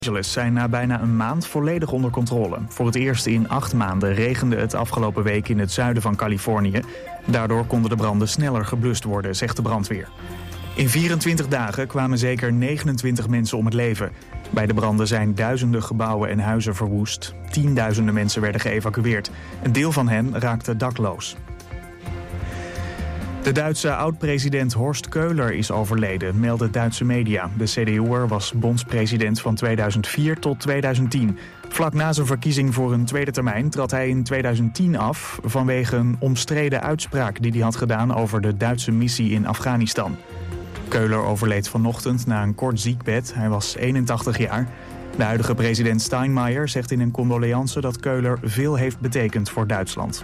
Angeles zijn na bijna een maand volledig onder controle. Voor het eerst in 8 maanden regende het afgelopen week in het zuiden van Californië. Daardoor konden de branden sneller geblust worden, zegt de brandweer. In 24 dagen kwamen zeker 29 mensen om het leven. Bij de branden zijn duizenden gebouwen en huizen verwoest. Tienduizenden mensen werden geëvacueerd. Een deel van hen raakte dakloos. De Duitse oud-president Horst Köhler is overleden, melden Duitse media. De CDU'er was bondspresident van 2004 tot 2010. Vlak na zijn verkiezing voor een tweede termijn trad hij in 2010 af vanwege een omstreden uitspraak die hij had gedaan over de Duitse missie in Afghanistan. Köhler overleed vanochtend na een kort ziekbed. Hij was 81 jaar. De huidige president Steinmeier zegt in een condoleance dat Köhler veel heeft betekend voor Duitsland.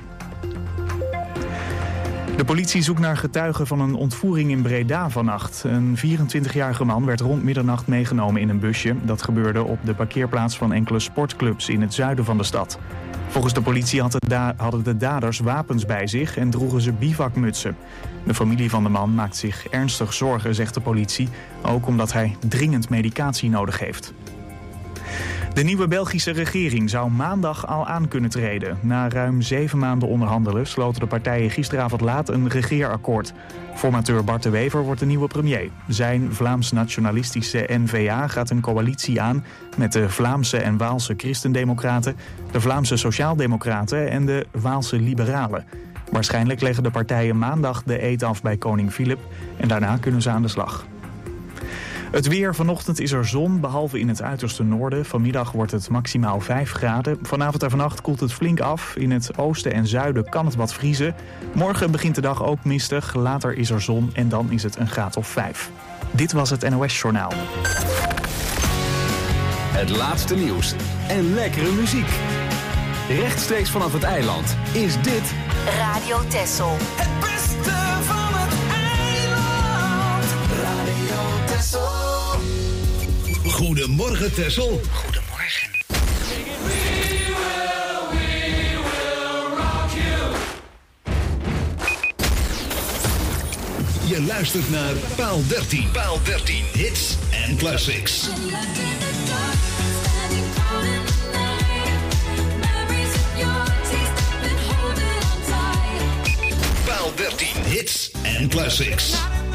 De politie zoekt naar getuigen van een ontvoering in Breda vannacht. Een 24-jarige man werd rond middernacht meegenomen in een busje. Dat gebeurde op de parkeerplaats van enkele sportclubs in het zuiden van de stad. Volgens de politie hadden de daders wapens bij zich en droegen ze bivakmutsen. De familie van de man maakt zich ernstig zorgen, zegt de politie. Ook omdat hij dringend medicatie nodig heeft. De nieuwe Belgische regering zou maandag al aan kunnen treden. Na ruim 7 maanden onderhandelen sloten de partijen gisteravond laat een regeerakkoord. Formateur Bart de Wever wordt de nieuwe premier. Zijn Vlaams-nationalistische N-VA gaat een coalitie aan met de Vlaamse en Waalse Christendemocraten, de Vlaamse Sociaaldemocraten en de Waalse Liberalen. Waarschijnlijk leggen de partijen maandag de eed af bij koning Filip en daarna kunnen ze aan de slag. Het weer. Vanochtend is er zon, behalve in het uiterste noorden. Vanmiddag wordt het maximaal 5 graden. Vanavond en vannacht koelt het flink af. In het oosten en zuiden kan het wat vriezen. Morgen begint de dag ook mistig. Later is er zon en dan is het een graad of 5. Dit was het NOS Journaal. Het laatste nieuws en lekkere muziek. Rechtstreeks vanaf het eiland is dit Radio Texel. Het beste van het eiland. Radio Texel. Goedemorgen Texel. Goedemorgen. We will rock you. Je luistert naar Paal 13. Paal 13. Hits en classics. Paal 13. Hits en classics.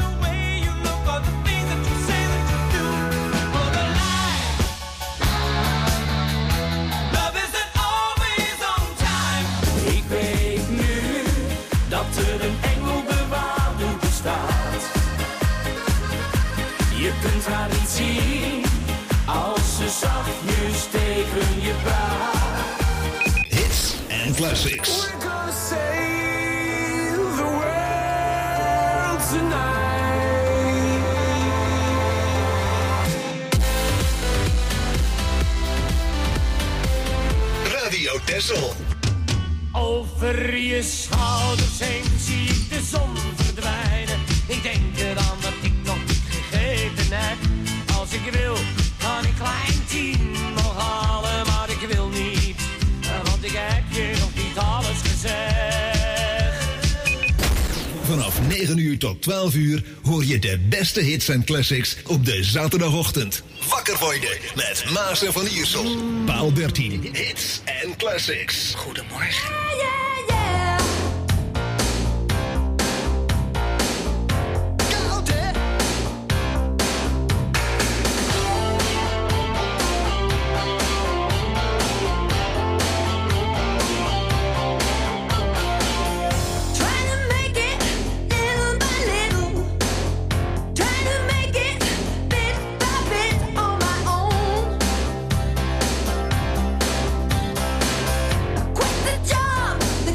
Je kunt haar niet zien als ze zachtjes tegen je praat. Hits en classics. We're gonna save the world tonight. Radio Texel. Over je schouders heen zie ik de zon verdwijnen. Ik denk eraan dat ik nog niet gegeten heb. Als ik wil, kan ik klein 10 nog halen, maar ik wil niet, want ik heb je nog niet alles gezegd. Vanaf 9 uur tot 12 uur hoor je de beste hits en classics op de zaterdagochtend. Wakker worden met Maas en Van Iersel. Paal 13. Hits en classics. Goedemorgen. The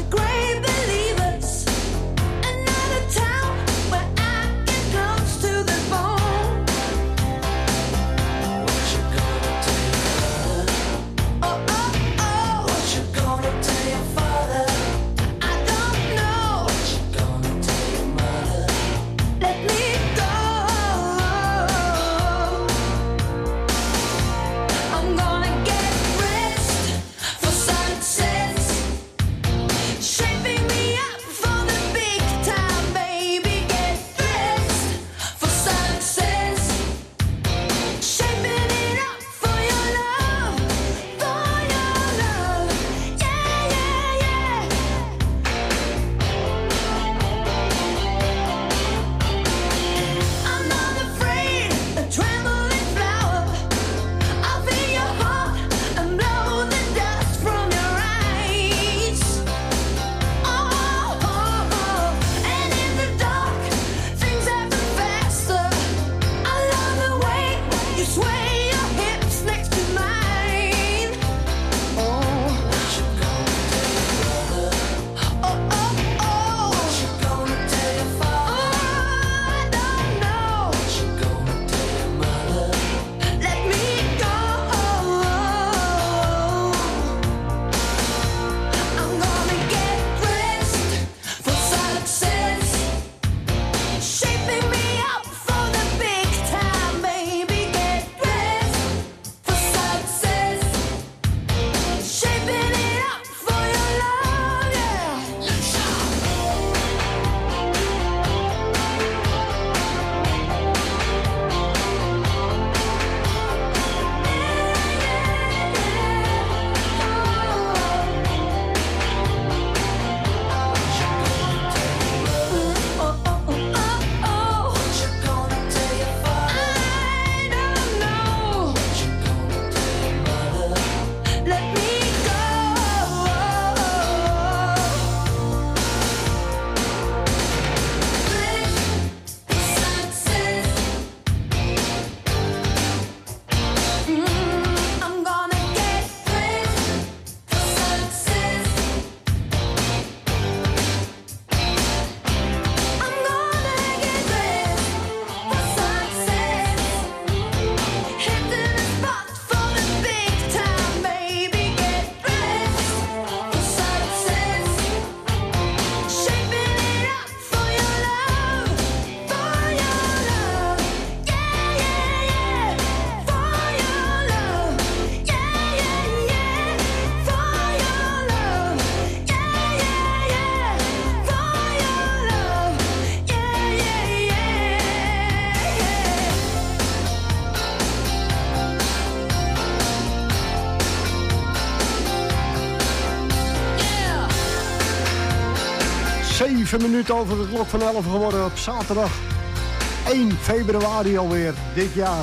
7 minuten over de klok van 11 geworden op zaterdag 1 februari alweer dit jaar.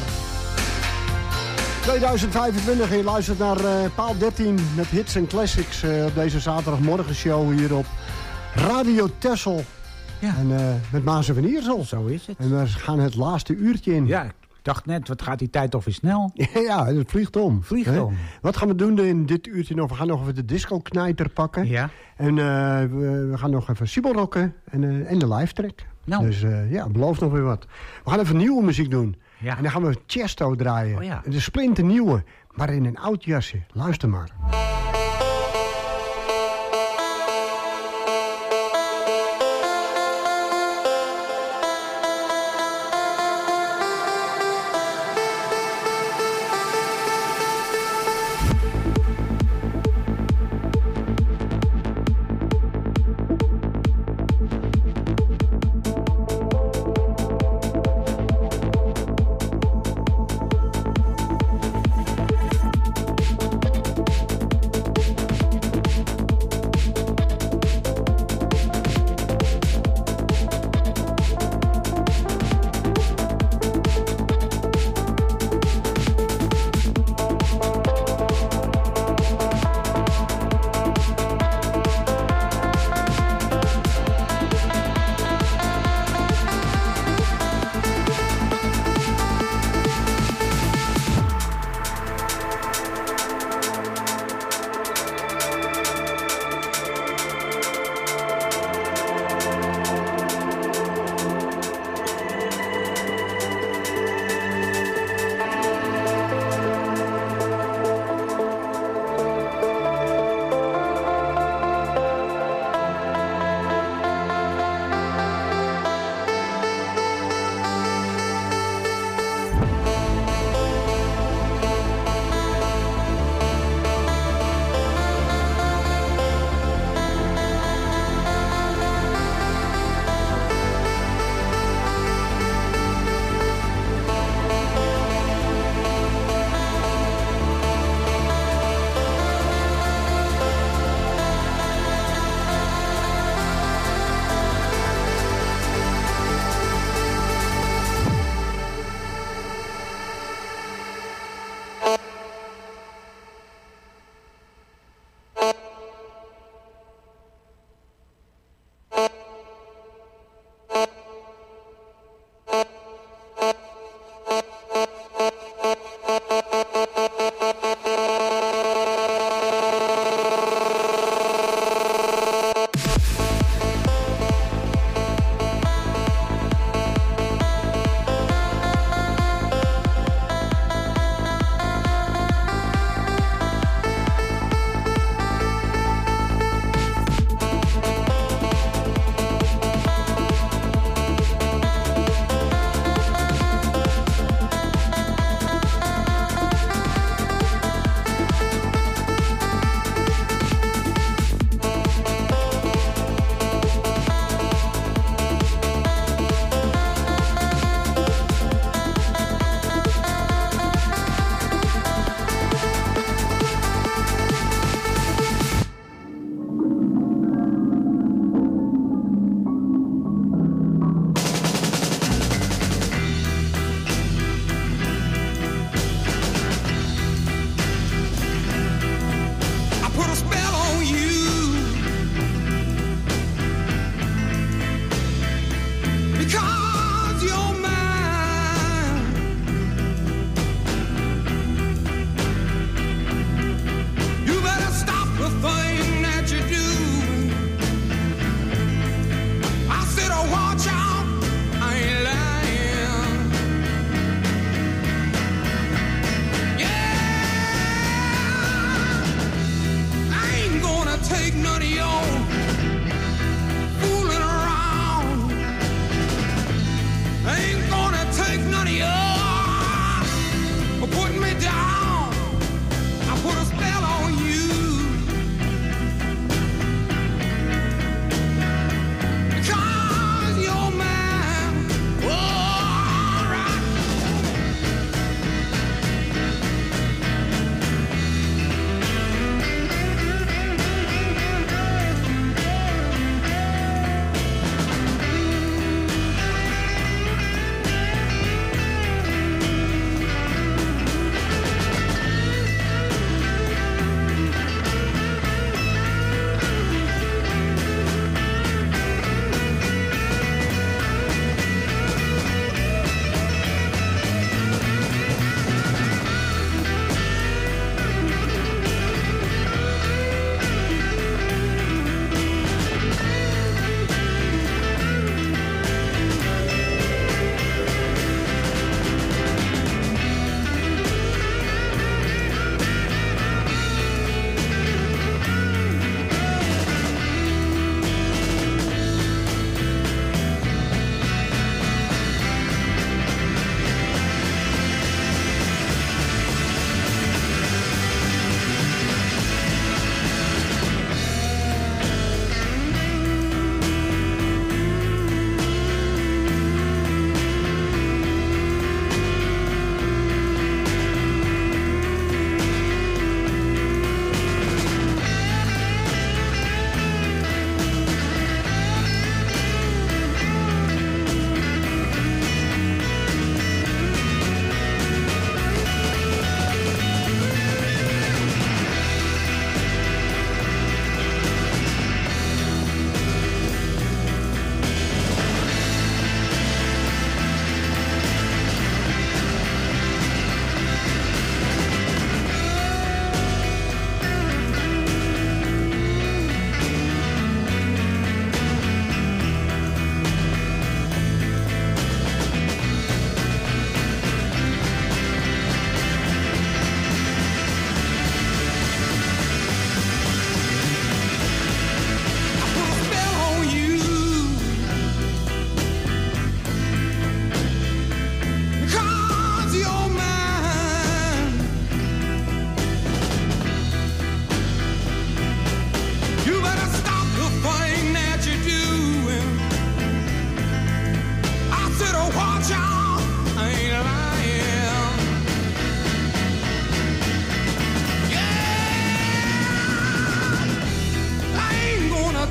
2025 en je luistert naar paal 13 met hits en classics op deze zaterdagmorgenshow hier op Radio Texel. Ja. En met Maas en van Iersel. Zo is het. En we gaan het laatste uurtje in. Ja, ik dacht net, wat gaat die tijd toch weer snel? Ja, het vliegt om. Vliegt om. Wat gaan we doen in dit uurtje nog? We gaan nog even de disco-knijter pakken. Ja. En we gaan nog even Sibelrocken en de live track. Nou. Dus ja, beloof nog weer wat. We gaan even nieuwe muziek doen. Ja. En dan gaan we Chesto draaien. Oh ja. De splinternieuwe, maar in een oud jasje. Luister maar.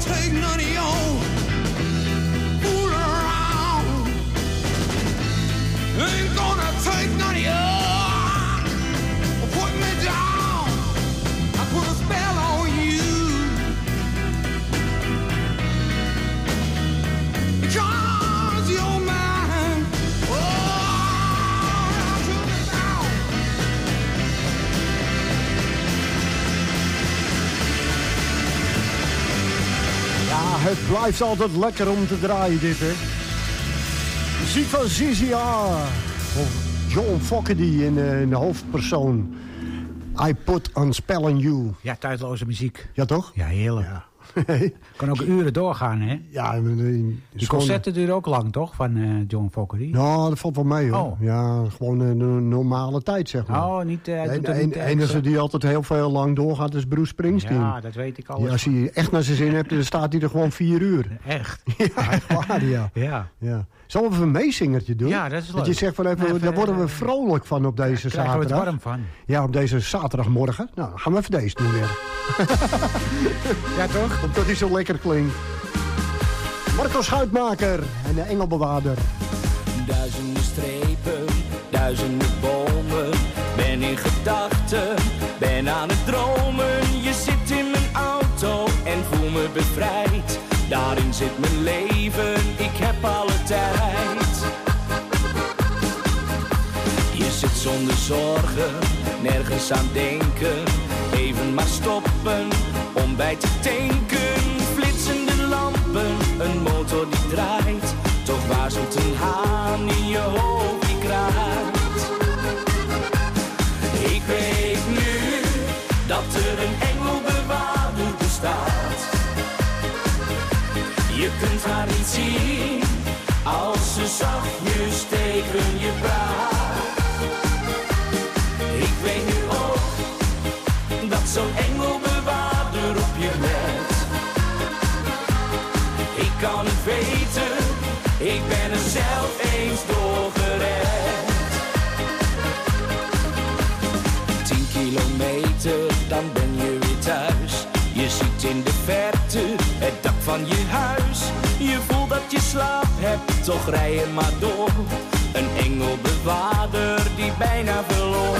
take none of your fool around. Ain't gonna take none of your put me down. I put a spell on you. Because you're mine. Oh, took me down. Ja, het blijft altijd lekker om te draaien dit, hè. Muziek van ZZR. Of John Fogerty in de hoofdpersoon. I put a spell on you. Ja, tijdloze muziek. Ja, toch? Ja, heerlijk. Ja. Kan ook uren doorgaan, hè? Ja, Die concerten duren ook lang, toch? Van John Fogerty? Nou, dat valt wel mee, hoor. Oh. Ja, gewoon een normale tijd, zeg maar. Oh, niet... De enige die altijd heel veel lang doorgaat is Bruce Springsteen. Ja, dat weet ik al. Ja, als je echt naar zijn zin hebt, dan staat hij er gewoon 4 uur. Echt? Ja, echt waar, ja. Ja. Zullen we even een meezingertje doen? Ja, dat is leuk. Dat je zegt van even, daar worden we vrolijk van op deze zaterdag. Krijgen we het warm van. Ja, op deze zaterdagmorgen. Nou, dan gaan we even deze doen weer. Ja, toch? Omdat hij zo lekker klinkt. Marco Schuitmaker en de Engelbewaarder. Duizenden strepen, duizenden bomen. Ben in gedachten, ben aan het dromen. Je zit in mijn auto en voel me bevrijd. Daarin zit mijn leven, ik heb alle tijd. Je zit zonder zorgen, nergens aan denken. Even maar stoppen, om bij te tanken. Flitsende lampen, een motor die draait. Toch waarschuwt een haan in je hoofd die kraait. Ik weet nu dat er een engelbewaarder bestaat. Je kunt haar niet zien als ze zachtjes tegen je praat. Ik weet nu ook dat zo'n engelbewaarder op je let. Ik kan het weten, ik ben er zelf eens door gered. 10 kilometer, dan ben je weer thuis. Je ziet in de verte het dak van je huis. Je voelt dat je slaap hebt, toch rij je maar door. Een engelbewaarder die bijna verloor.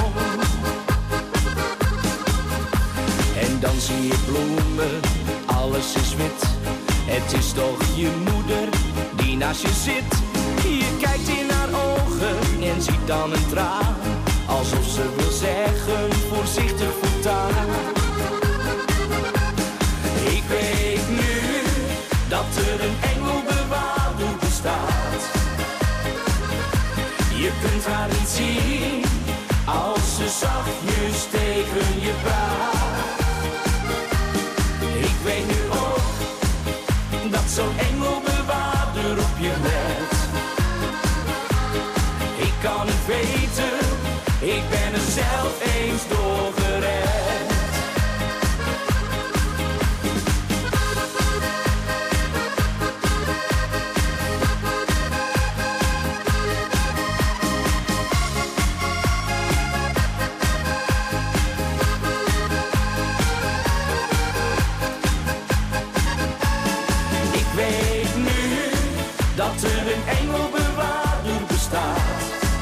En dan zie je bloemen, alles is wit. Het is toch je moeder die naast je zit. Je kijkt in haar ogen en ziet dan een traan. Alsof ze wil zeggen, voorzichtig voortaan. Ik weet nu dat er een engelbewaarder bestaat. Je kunt haar niet zien als ze zachtjes tegen je praat. Ik weet nu ook dat zo'n engelbewaarder op je let. Ik kan het weten, ik ben er zelf eens door gered. Dat er een engelbewaarder bestaat.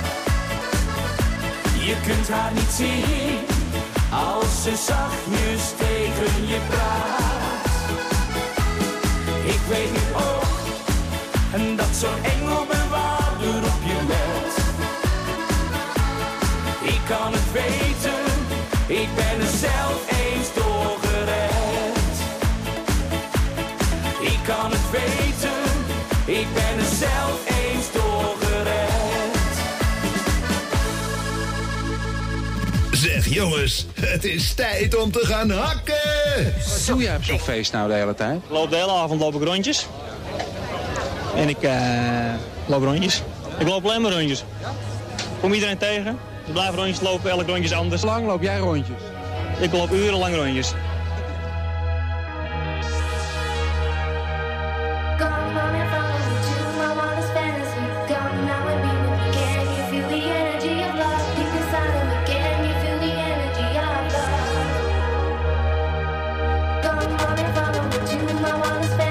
Je kunt haar niet zien als ze zachtjes tegen je praat. Ik weet nu ook dat zo'n engelbewaarder op je let. Ik kan het weten, ik ben er zelf eens door gered. Ik kan het weten, ik ben er zelf eens door gered. Zeg jongens, het is tijd om te gaan hakken. Wat doe jij op zo'n feest nou de hele tijd? Ik loop de hele avond loop ik rondjes. En ik loop rondjes. Ik loop alleen maar rondjes. Ik kom iedereen tegen. Ik blijf rondjes lopen, elk rondje is anders. Hoe lang loop jij rondjes? Ik loop urenlang rondjes. My one is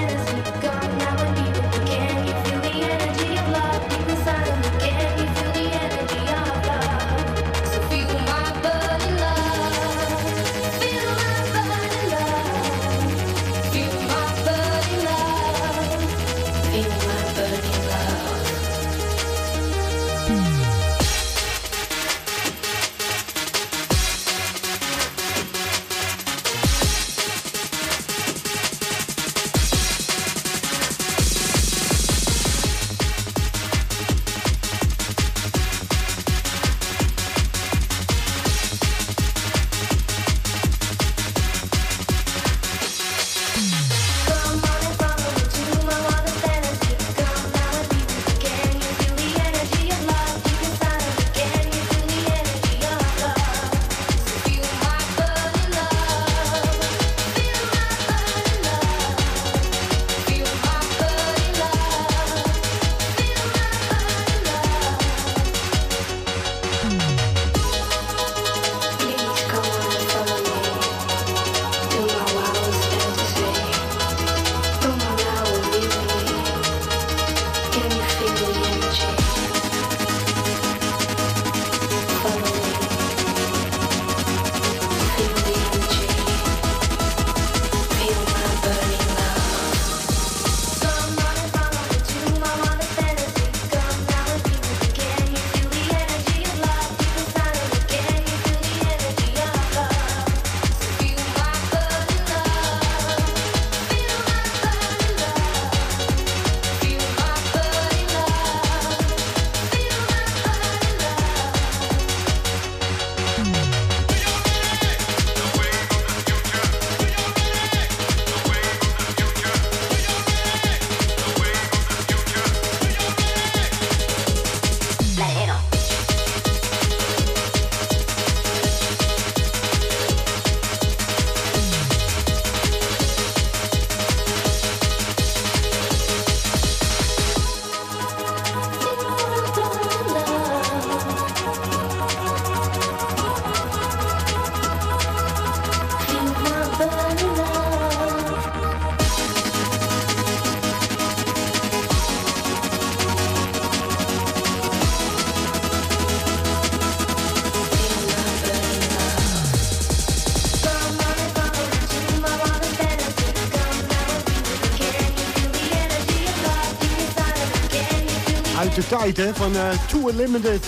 Uit de tijd, hè, van Too Limited.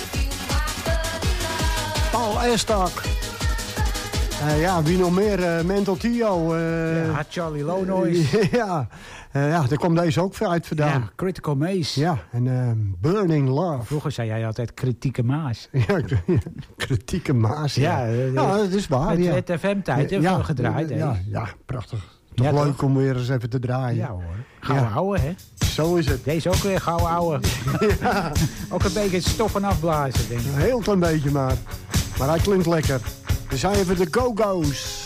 Paul Elstak. Ja, wie nog meer? Mental Tio. Ja, Charlie Lonois. Ja, daar kwam deze ook uit vandaan. Ja, Critical Maze. Ja, en Burning Love. Vroeger zei jij altijd kritieke maas. Ja, kritieke maas. Ja, dat is waar. Met FM-tijd hebben we gedraaid. Ja, prachtig. Toch leuk om weer eens even te draaien. Ja hoor. Gouden ouwe, hè? Zo is het. Deze ook weer gouden ouwe. Ja. Ook een beetje stoffen afblazen, denk ik. Een heel klein beetje maar. Maar hij klinkt lekker. We zijn even de Go-Go's.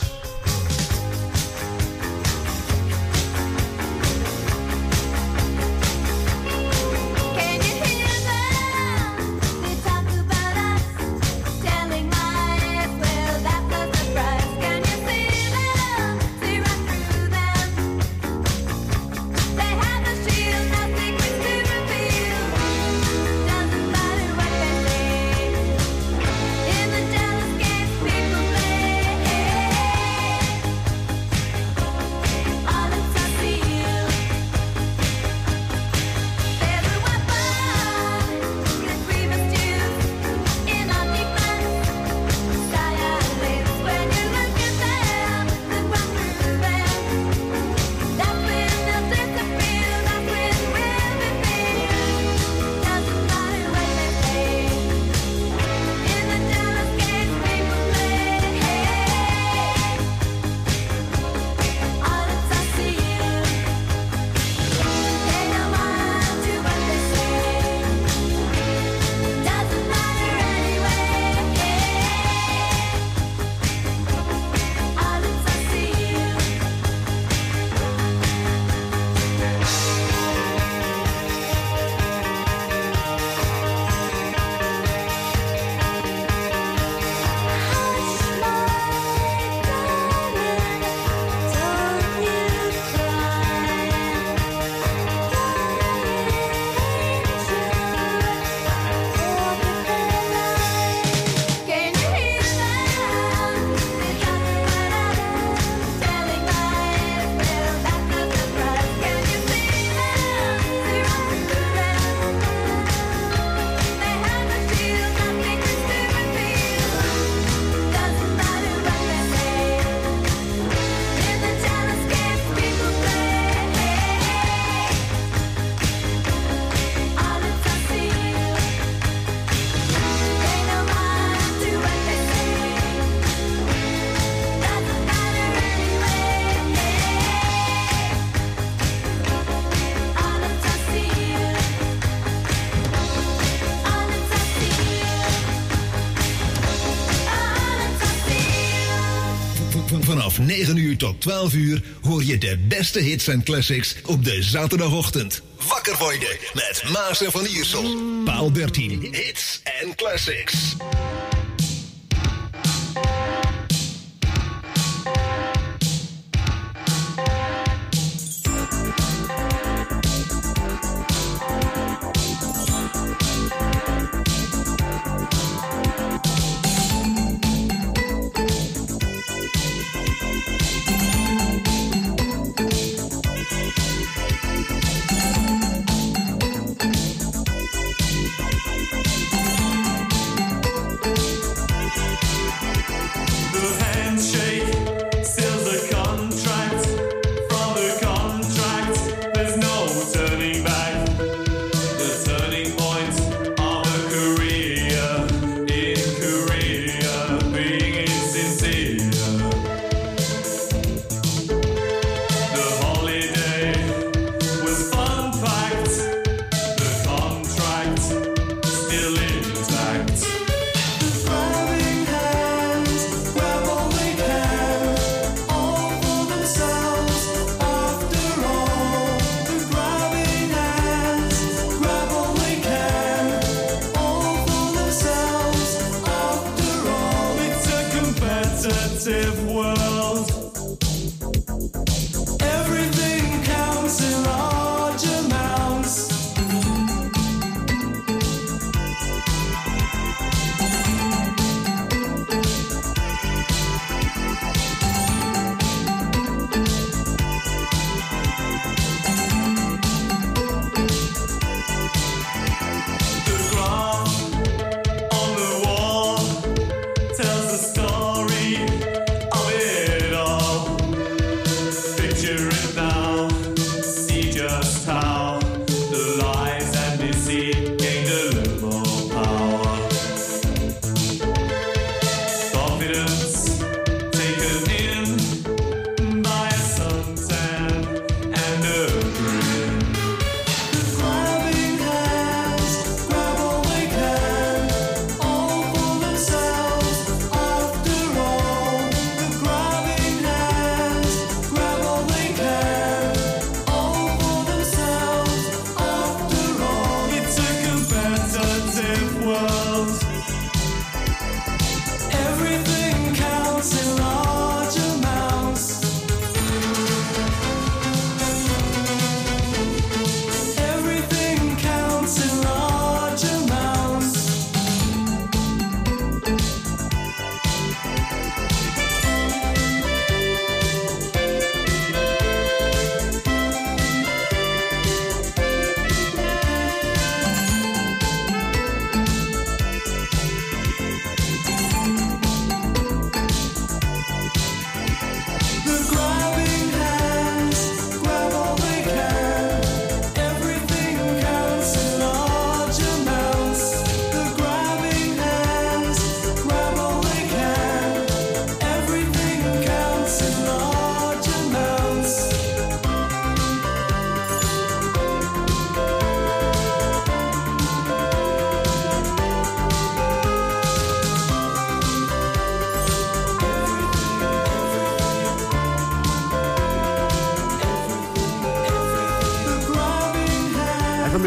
Vanaf 9 uur tot 12 uur hoor je de beste hits en classics op de zaterdagochtend. Wakker worden met Maas en Van Iersel. Paal 13, hits en classics.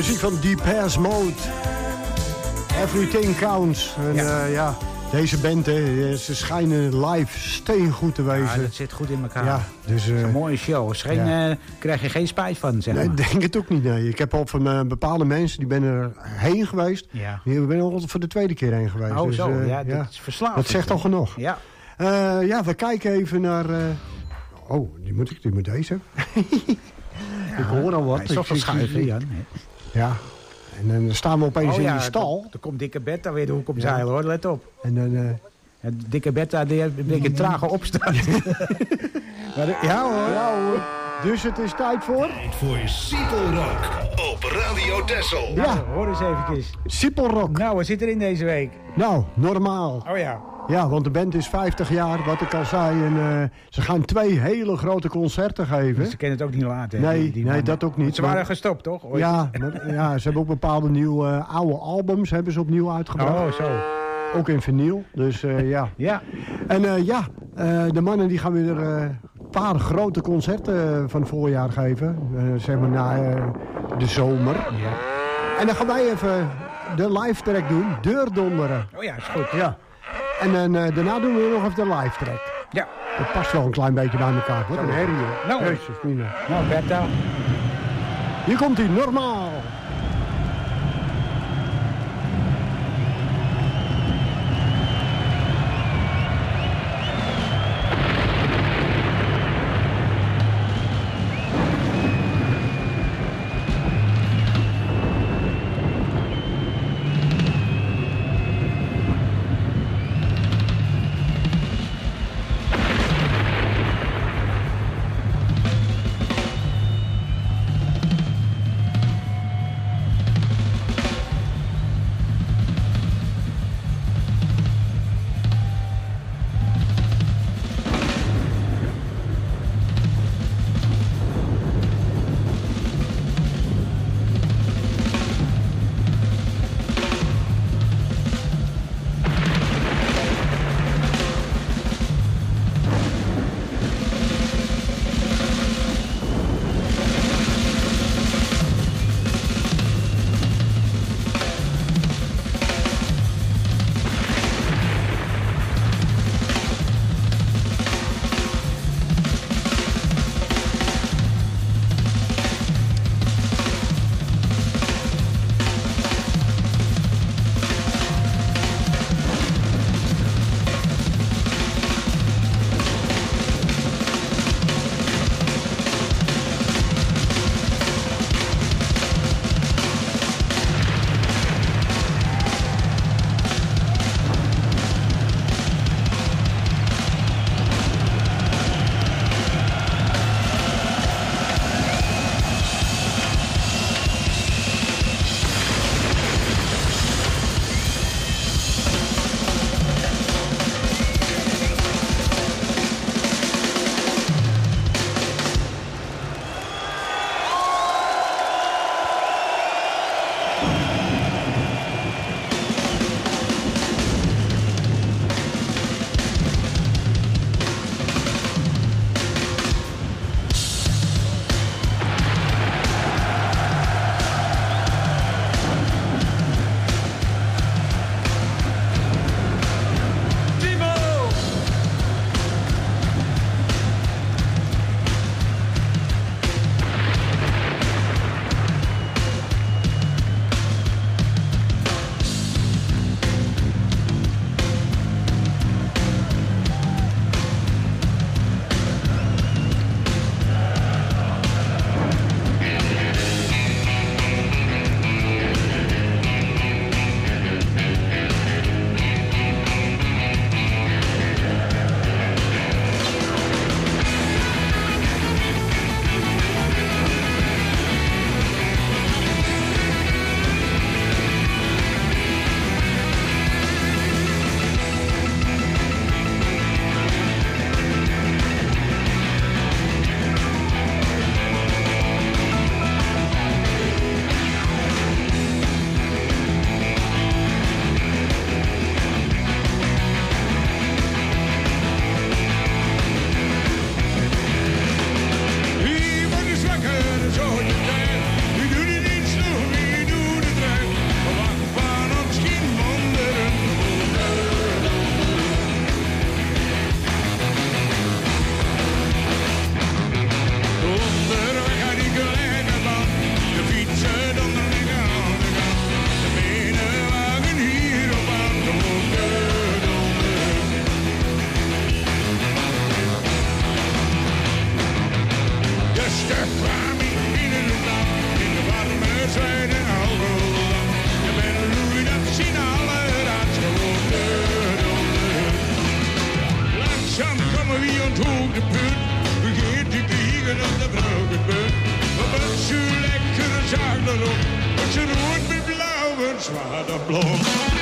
muziek van Depeche Mode. Everything Counts. En ja, deze band, hè, ze schijnen live steengoed te wezen. Ja, dat zit goed in elkaar. Ja, dus, het is een mooie show. Krijg je geen spijt van, zeg maar. Nee, ik denk het ook niet, nee. Ik heb al van bepaalde mensen, die ben er heen geweest. Ja. Die ben er al voor de tweede keer heen geweest. Oh, dus, zo. Ja, dat is verslaafd. Dat zegt al genoeg. Ja. Ja, we kijken even naar... Oh, die moet deze. Ik hoor al wat. Hij is toch wel schuiven, Jan. Ja. En dan staan we opeens in die stal. Dan komt Dikke Bertha weer de hoek om zeilen, hoor. Let op. En dan... Dikke Bertha, die een beetje trage opstaat. Ja hoor. Dus het is tijd voor... Tijd voor Siepelrock op Radio Texel. Ja, hoor eens eventjes. Siepelrock. Nou, wat zit er in deze week? Nou, normaal. Oh ja. Ja, want de band is 50 jaar, wat ik al zei. En ze gaan 2 hele grote concerten geven. Dus ze kunnen het ook niet laten. Nee, dat ook niet. Ze waren gestopt, toch? Ooit? Ja, ze hebben ook bepaalde nieuwe oude albums hebben ze opnieuw uitgebracht. Oh, zo. Ook in vinyl, dus ja. Ja. En de mannen die gaan weer een paar grote concerten van het voorjaar geven. Zeg maar na de zomer. Ja. En dan gaan wij even de live track doen, Deurdonderen. Oh ja, is goed. Ja. En daarna doen we nog even de live track. Ja. Dat past wel een klein beetje bij elkaar. Wat een herrie. Nou, Jezus, Mina. Nou, Bertha. Hier komt hij, normaal. wie een hoogtepunt. Begint te kriegen op de vrouwenpunt. Wat zo lekkere zaak erop. Wat ze rood met blauw en zwaar blauw.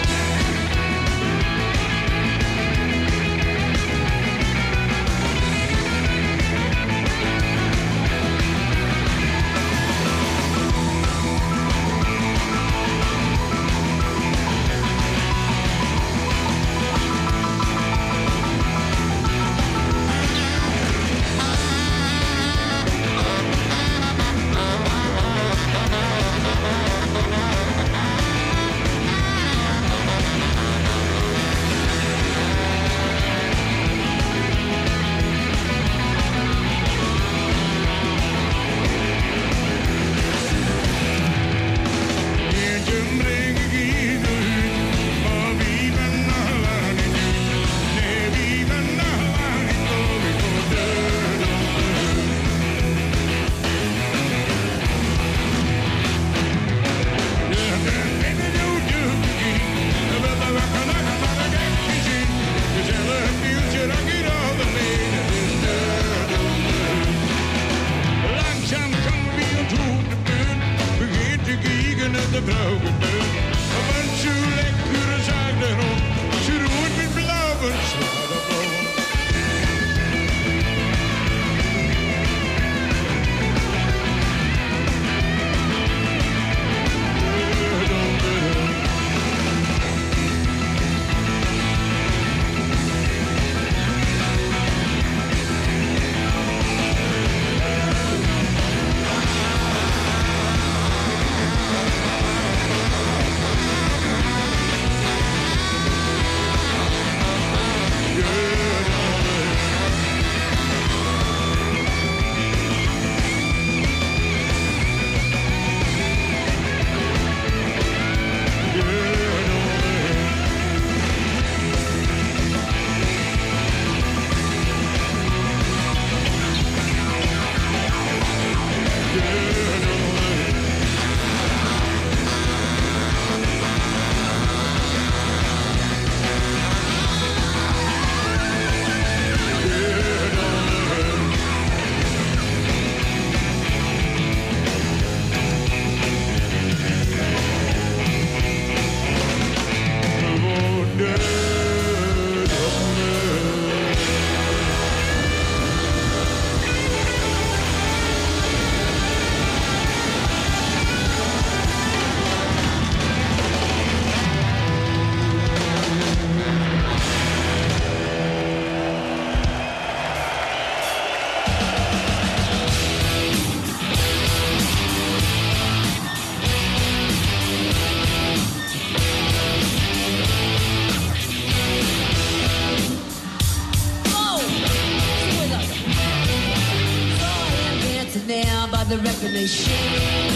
The record machine.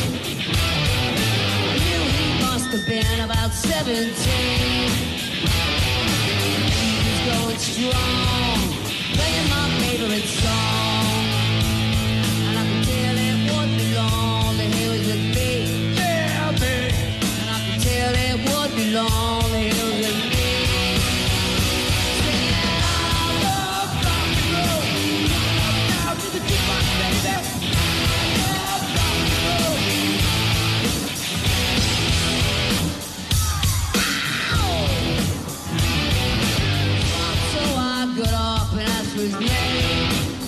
Knew he must have been about 17. He was going strong, playing my favorite song. And I could tell it would be long that he was with me. Yeah, baby. And I could tell it would be long that he was with me. Singing, I love rock and roll. Looking up now to the jukebox, baby. His name.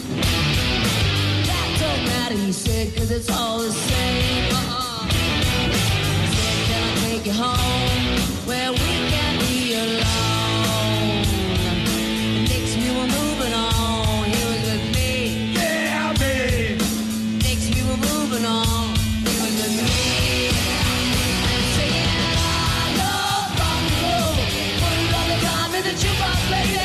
That don't matter, he said, 'cause it's all the same. He said, can I take you home where we can be alone? Next we were moving on, he was with me. Yeah, babe. Next we were moving on, he was with me. Singing, I love rock and roll. Put it all the time in the jukebox, lady.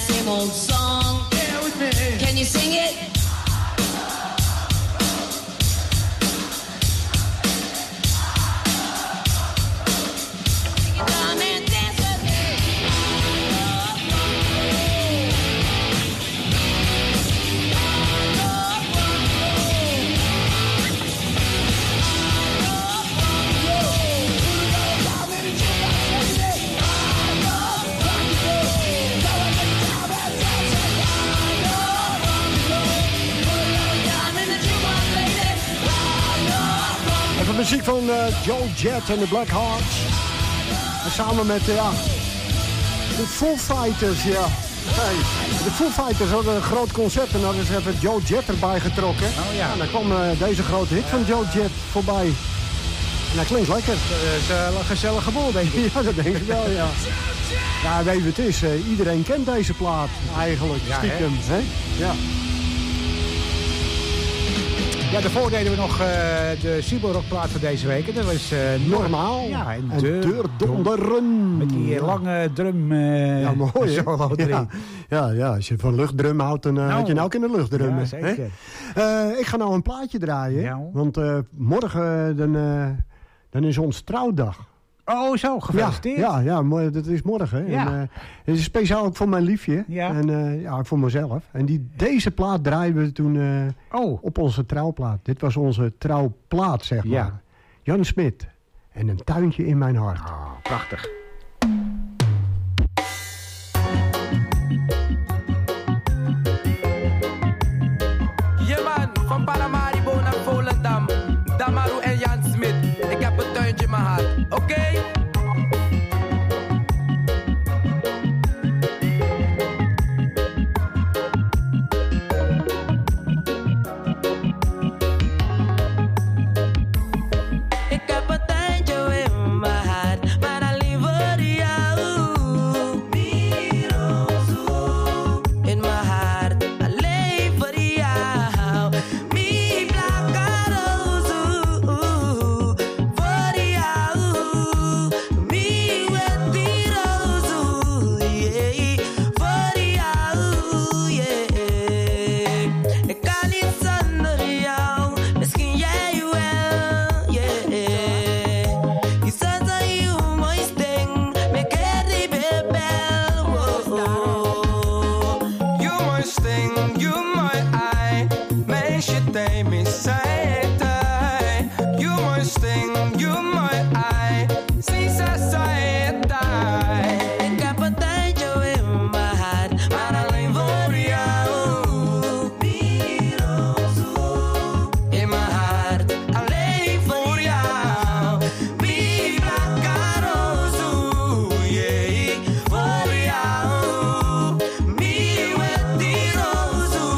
same old song. Yeah, with me. Can you sing it? Come and dance with me. Even muziek van Joe Jett en de Black Hearts. En samen met de Foo Fighters, ja. Hey, de Foo Fighters hadden een groot concert en hadden ze even Joe Jett erbij getrokken. Oh ja. En dan kwam deze grote hit van Joe Jett voorbij. En dat klinkt lekker. Dat is een gezellige boel, denk ik. Ja, dat denk ik wel, ja. Ja, weet je wat het is? Iedereen kent deze plaat eigenlijk, Ja, stiekem. Hè? Ja. Ja, daarvoor deden we nog de Sibo-rockplaat van deze week. En dat was Normaal. Ja, en Deur donderen. Met die lange drum. Ja, mooi, hè? solo erin. Ja, als je van luchtdrum houdt, dan had je nou ook in de luchtdrum. Ja, zeker. Ik ga nou een plaatje draaien. Ja. Want morgen dan is ons trouwdag. Oh, zo, gefeliciteerd. Ja, dat is morgen. Ja. En, het is speciaal ook voor mijn liefje. Ja. En voor mezelf. En deze plaat draaien we toen op onze trouwplaat. Dit was onze trouwplaat, zeg maar. Ja. Jan Smit. En een tuintje in mijn hart. Oh, prachtig. Ja man, van Paramaribo naar Volendam. Damaru en Jan Smit. Ik heb een tuintje in mijn hart. Oké? Ik heb een tuintje in mijn hart, maar alleen voor jou. In mijn hart, alleen voor jou. Mi blanca roze, voor jou. Mi witte roze, yeah, voor jou, yeah. Ik kan niet zonder jou, misschien jij wel, yeah. Je zat aan je mooiste ding, me carry bebel, You my sting, you my eye. Meisje, tijd me zij. You my sting, you my eye. Sinds zij die. ik heb een tuintje in mijn hart, maar alleen voor jou. In mijn hart, alleen voor jou. Mi blanca roze, yeah, voor jou. Mi witte roze,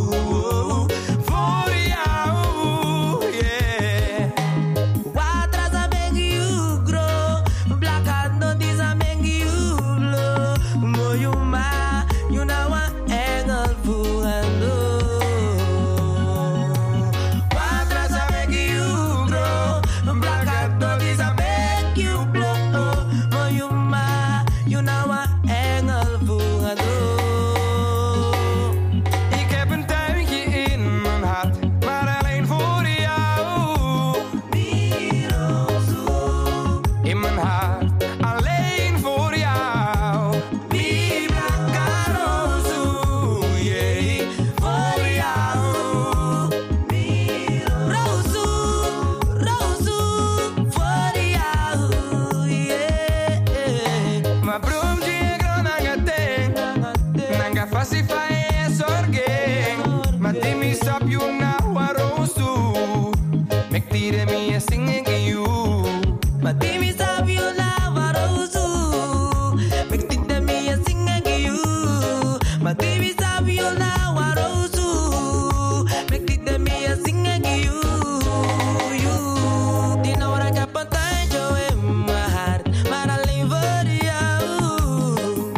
voor jou, yeah. Water za make you grow, black and no this a make you blow. Moyuma, you know what engel for hello. Water za make you grow, black and no this a make you blow. Moyuma, you know what engel for hello. Ik heb een tuintje in mijn hart, maar alleen voor jou. In mijn hart, alleen voor jou. Mi blanca roze, yeah, voor jou. Roze, voor jou, yeah. Maar broom chegro nanga ten, nanga fácil fae sorgen. Maar dimi sap you na warosu, mek tire mi e singing you. Maar die mis op je lava roze, make it me a sing again you. Maar die mis op je lava roze, make it me a sing again you. Die nou raak ik een tuintje in mijn hart, maar alleen voor jou.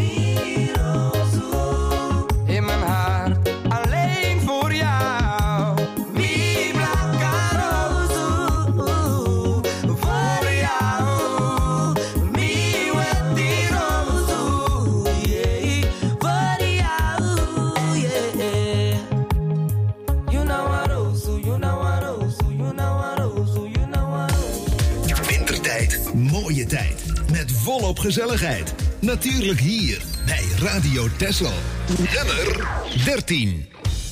In mijn hart, alleen voor jou. Mi blanca roze, voor jou. Mi witte roze, Yeah, voor jou. hoop gezelligheid. Natuurlijk hier bij Radio Texel. Nummer 13.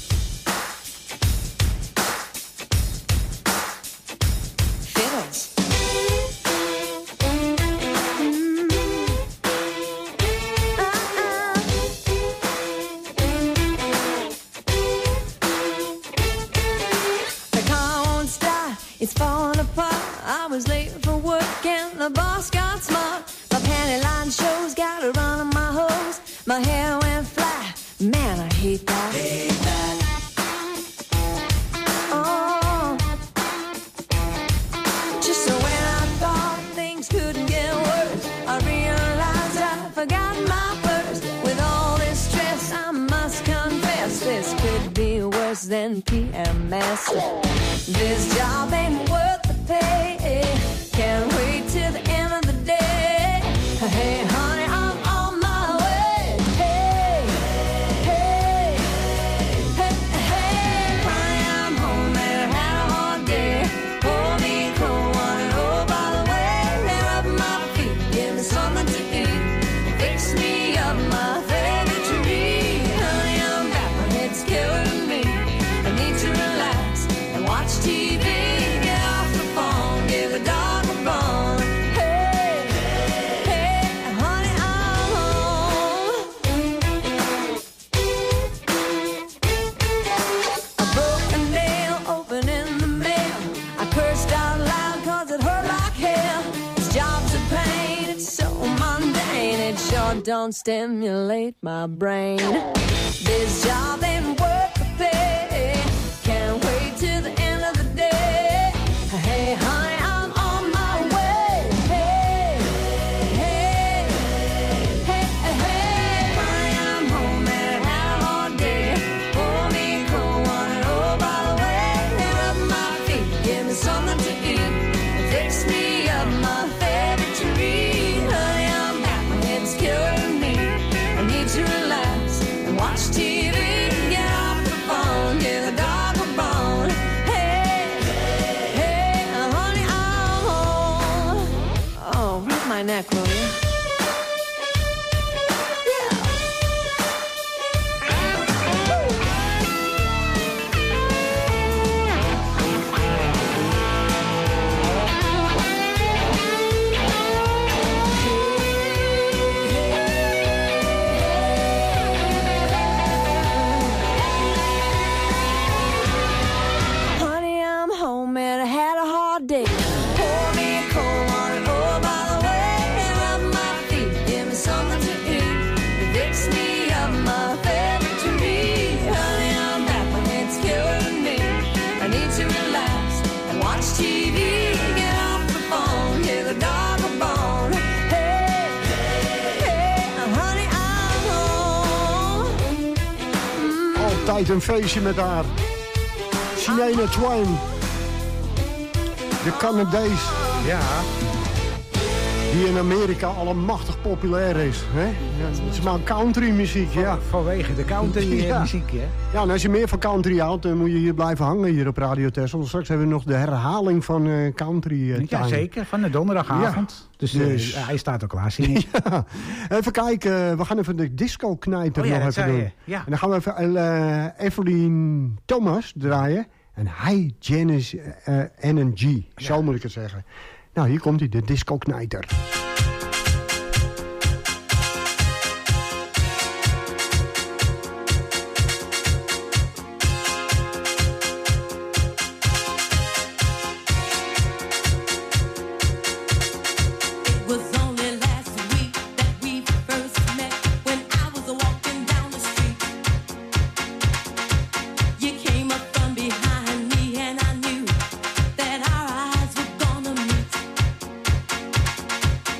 It's falling apart. I was late for work and the boss got smart. My panty line shows got a run on my hose. My hair went flat. Man, I hate that. Hate that. Oh. Just so when I thought things couldn't get worse, I realized I forgot my purse. With all this stress, I must confess this could be worse than PMS. This job ain't worth the pay. Can't wait till the end of the day. Hey, honey, I'm on my way. Hey, hey, hey, hey, honey, I'm home and had a hard day. Hold me cold, wanna know by the way. Lay up my feet, give me something to eat. Fix me up my favorite treat. Honey, I'm back, my head's killing me. I need to relax and watch TV, get off the phone, give a dog a bone. Hey, hey, honey, I'm home. A broken nail open in the mail. I cursed out loud cause it hurt like hell. This job's a pain, it's so mundane. It sure don't stimulate my brain. This job ain't worth the pay. Can't wait till the end of the day. Hey, honey, I'm on my way. Hey, hey, hey, hey, honey, I'm home and had a hard day. Hold me cold, wanna know by the way. Lay up my feet, give me something to eat. Fix me up my favorite treat. Honey, I'm back, my head's killing me. I need to relax and watch TV. Get off the phone, give a dog a bone. Hey, hey, honey, I'm home. Oh, rub my neck, will you? Honey, I'm home and I had a hard day. Pour me a cold water, oh, by the way. Rub my feet, give me something to eat. Fix me up my favorite treat. Honey, I'm back, my head's killing me. I need to relax and watch TV. Get off the phone, give a dog a bone. Hey, hey, honey, I'm home. Altijd een feestje met haar. Shania Twain. De Canadees. Ja. Die in Amerika allemachtig populair is. Hè? Ja, het is maar country muziek, ja. Vanwege de country Ja. muziek, hè? Ja, en als je meer van country houdt, dan moet je hier blijven hangen hier op Radio Texel. Straks hebben we nog de herhaling van country time. Ja, zeker. Van de donderdagavond. Ja. Dus hij staat ook klaar, zie ik. Ja. Even kijken, we gaan even de disco-knijter Oh ja, nog dat even zei doen. je. Ja. En dan gaan we even Evelyn Thomas draaien. En High Janice Energy, zo moet ik het zeggen. Nou, hier komt hij, de disco-knijter. It was only last week that we first met. When I was walking down the street, you came up from behind me, and I knew that our eyes were gonna meet.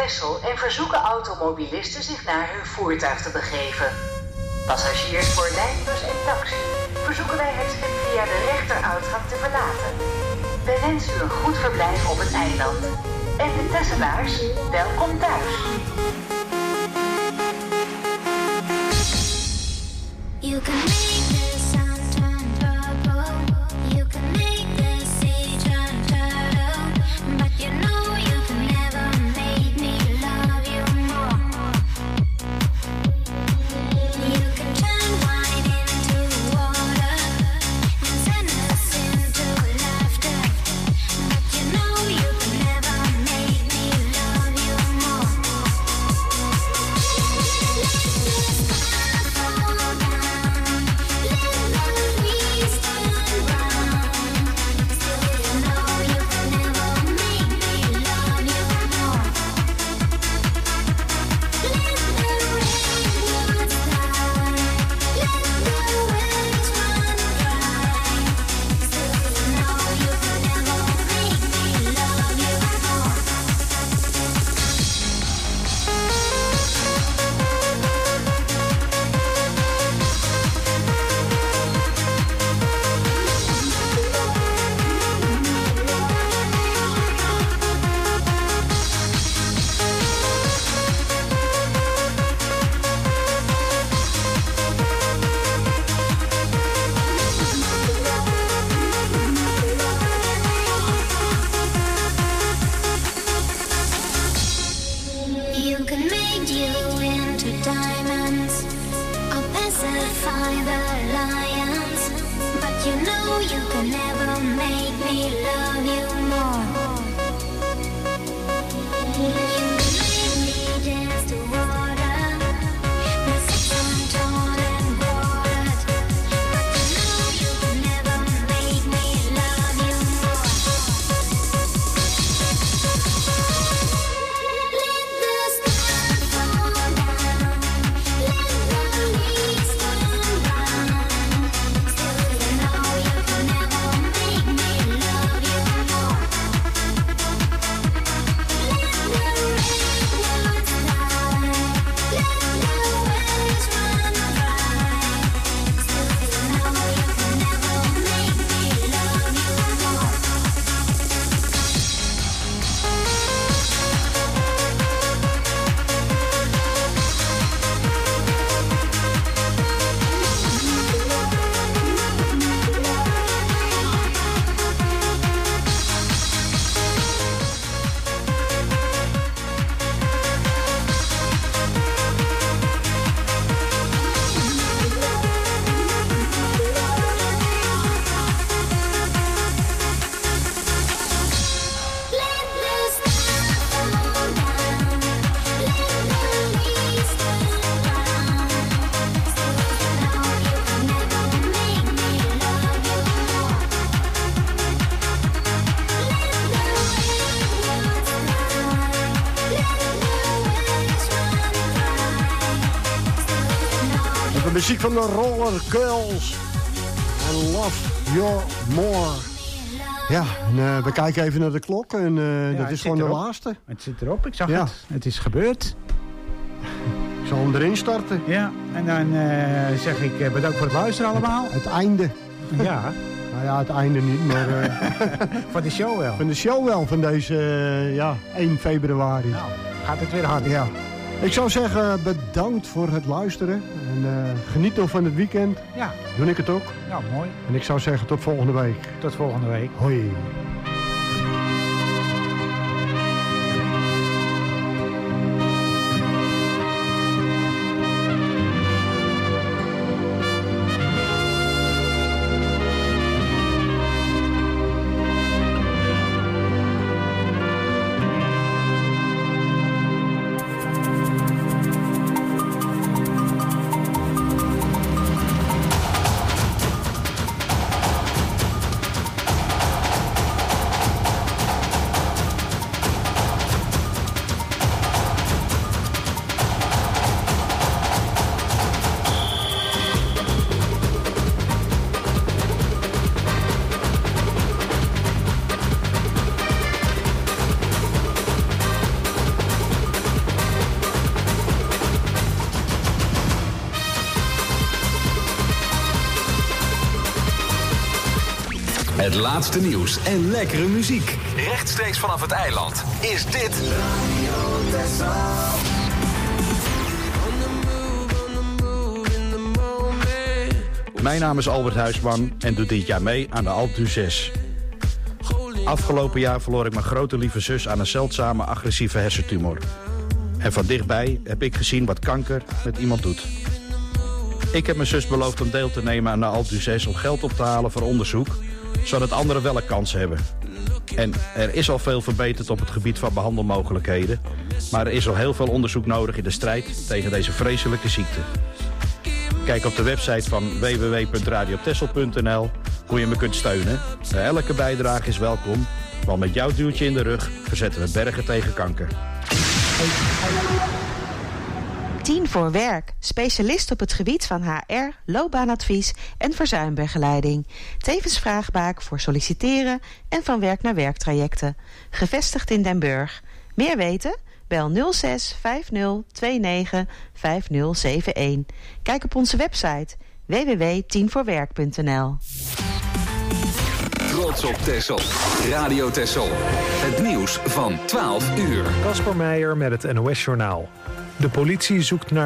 Texel en verzoeken automobilisten zich naar hun voertuig te begeven. Passagiers voor lijnbus en taxi verzoeken wij het schip via de rechteruitgang te verlaten. Wij wensen u een goed verblijf op het eiland. En de Tesselaars, welkom thuis. You can make the sun turn purple. You can make the sea turn turtle. But you know you can never make me love you more. You can turn wine into water and send us into laughter. But you know you can never make me love you more. You can make you into diamonds or pacify the lions, but you know you can never make me love you more. You can make me dance to water, my sex untold and bordered, but you know you can never make me love you more. Let the stars fall down, let the leaves turn brown. Still you know you can never make me love you more. Let the redwoods die, let the wells run dry. Still you know you can never make me love you more. De muziek van de Roller Girls. En Love You More. Ja, en, we kijken even naar de klok. En dat is gewoon de laatste. Het zit erop, ik zag het. Het is gebeurd. Ik zal hem erin starten. Ja, en dan zeg ik bedankt voor het luisteren allemaal. Het einde. Ja. Nou ja, het einde niet, maar... van de show wel. Van de show wel, van deze 1 februari. Nou, gaat het weer hard. Ja. Ik zou zeggen, bedankt voor het luisteren. En geniet nog van het weekend. Ja. Doe ik het ook. Nou, mooi. En ik zou zeggen, tot volgende week. Tot volgende week. Hoi. Het laatste nieuws en lekkere muziek. Rechtstreeks vanaf het eiland is dit... Mijn naam is Albert Huisman en doe dit jaar mee aan de Alpe d'Huez. Afgelopen jaar verloor ik mijn grote lieve zus aan een zeldzame agressieve hersentumor. En van dichtbij heb ik gezien wat kanker met iemand doet. Ik heb mijn zus beloofd om deel te nemen aan de Alpe d'Huez om geld op te halen voor onderzoek, zodat anderen wel een kans hebben. En er is al veel verbeterd op het gebied van behandelmogelijkheden, maar er is al heel veel onderzoek nodig in de strijd tegen deze vreselijke ziekte. Kijk op de website van www.radiotessel.nl hoe je me kunt steunen. Elke bijdrage is welkom, want met jouw duwtje in de rug verzetten we bergen tegen kanker. 10 voor werk. Specialist op het gebied van HR, loopbaanadvies en verzuimbegeleiding. Tevens vraagbaak voor solliciteren en van werk naar werktrajecten. Gevestigd in Den Burg. Meer weten? Bel 06 50 29 5071. Kijk op onze website www.10voorwerk.nl. Trots op Texel. Radio Texel. Het nieuws van 12 uur. Kasper Meijer met het NOS-journaal. De politie zoekt naar